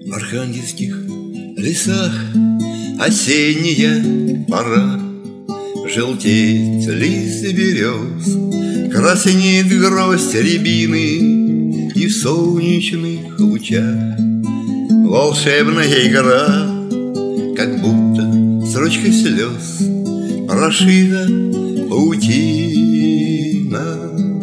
В архангельских лесах осенняя пора, желтеет лист берез, краснеет гроздь рябины, и в солнечных лучах волшебная игра, как будто строчкой слез прошита паутина.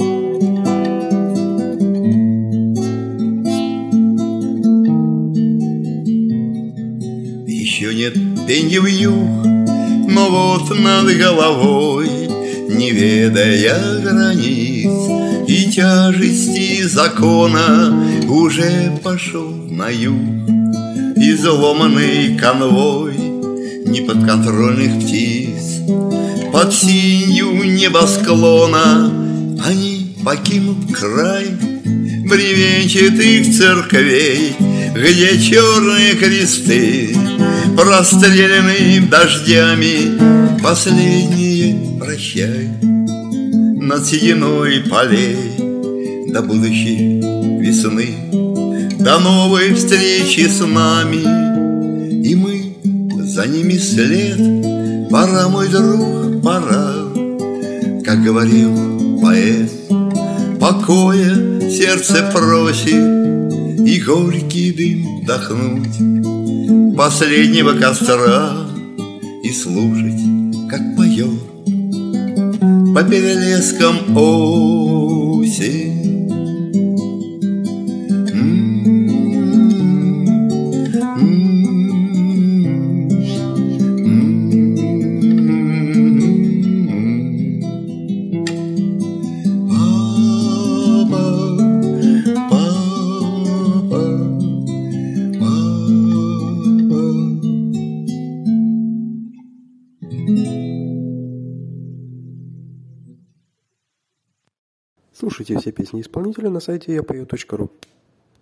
Еще нет пенья вьюг, но вот над головой, не ведая границ и тяжести закона, уже пошел на юг изломанный конвой неподконтрольных птиц. Под синью небосклона они покинут край бревенчатых церквей, где черные кресты, простреленные дождями, последние прощай над сединой полей. До будущей весны, до новой встречи с нами, и мы за ними след. Пора, мой друг, пора, как говорил поэт, покоя сердце просит и горький дым вдохнуть последнего костра и слушать, как поет по перелескам осень. Слушайте все песни исполнителя на сайте yapою.ru.